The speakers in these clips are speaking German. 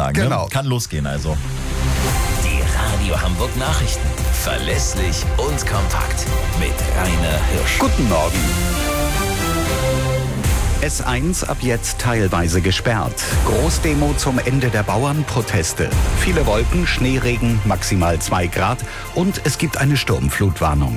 sagen. Genau. Ne? Kann losgehen also. Die Radio Hamburg Nachrichten. Verlässlich und kompakt. Mit Rainer Hirsch. Guten Morgen. S1 ab jetzt teilweise gesperrt. Großdemo zum Ende der Bauernproteste. Viele Wolken, Schneeregen, maximal 2 Grad und es gibt eine Sturmflutwarnung.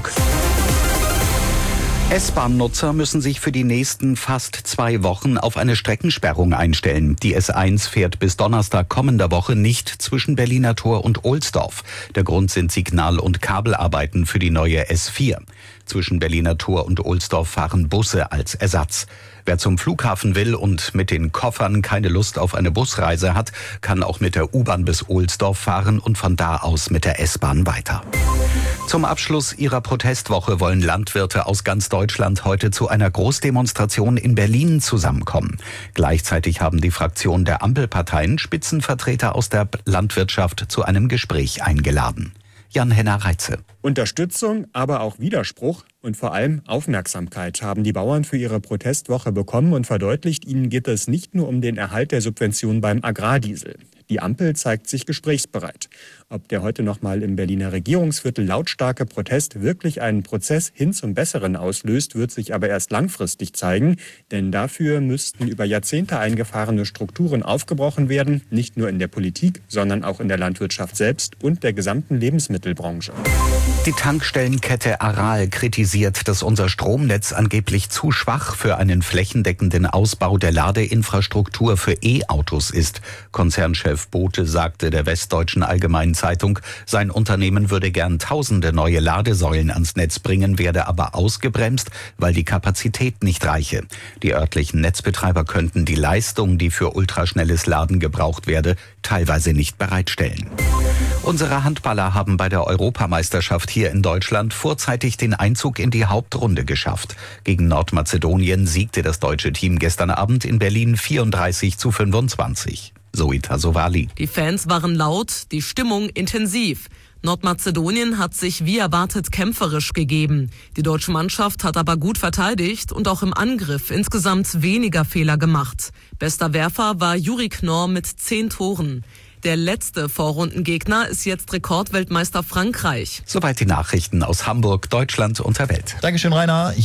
S-Bahn-Nutzer müssen sich für die nächsten fast 2 Wochen auf eine Streckensperrung einstellen. Die S1 fährt bis Donnerstag kommender Woche nicht zwischen Berliner Tor und Ohlsdorf. Der Grund sind Signal- und Kabelarbeiten für die neue S4. Zwischen Berliner Tor und Ohlsdorf fahren Busse als Ersatz. Wer zum Flughafen will und mit den Koffern keine Lust auf eine Busreise hat, kann auch mit der U-Bahn bis Ohlsdorf fahren und von da aus mit der S-Bahn weiter. Zum Abschluss ihrer Protestwoche wollen Landwirte aus ganz Deutschland heute zu einer Großdemonstration in Berlin zusammenkommen. Gleichzeitig haben die Fraktionen der Ampelparteien Spitzenvertreter aus der Landwirtschaft zu einem Gespräch eingeladen. Jan-Henner Reitze. Unterstützung, aber auch Widerspruch und vor allem Aufmerksamkeit haben die Bauern für ihre Protestwoche bekommen und verdeutlicht, ihnen geht es nicht nur um den Erhalt der Subvention beim Agrardiesel. Die Ampel zeigt sich gesprächsbereit. Ob der heute nochmal im Berliner Regierungsviertel lautstarke Protest wirklich einen Prozess hin zum Besseren auslöst, wird sich aber erst langfristig zeigen. Denn dafür müssten über Jahrzehnte eingefahrene Strukturen aufgebrochen werden, nicht nur in der Politik, sondern auch in der Landwirtschaft selbst und der gesamten Lebensmittelbranche. Die Tankstellenkette Aral kritisiert, dass unser Stromnetz angeblich zu schwach für einen flächendeckenden Ausbau der Ladeinfrastruktur für E-Autos ist. Konzernchef Bote sagte der Westdeutschen Allgemeinen Zeitung, sein Unternehmen würde gern tausende neue Ladesäulen ans Netz bringen, werde aber ausgebremst, weil die Kapazität nicht reiche. Die örtlichen Netzbetreiber könnten die Leistung, die für ultraschnelles Laden gebraucht werde, teilweise nicht bereitstellen. Unsere Handballer haben bei der Europameisterschaft hier in Deutschland vorzeitig den Einzug in die Hauptrunde geschafft. Gegen Nordmazedonien siegte das deutsche Team gestern Abend in Berlin 34:25. Zoe Tassovali. Die Fans waren laut, die Stimmung intensiv. Nordmazedonien hat sich wie erwartet kämpferisch gegeben. Die deutsche Mannschaft hat aber gut verteidigt und auch im Angriff insgesamt weniger Fehler gemacht. Bester Werfer war Juri Knorr mit 10 Toren. Der letzte Vorrundengegner ist jetzt Rekordweltmeister Frankreich. Soweit die Nachrichten aus Hamburg, Deutschland und der Welt. Dankeschön, Rainer.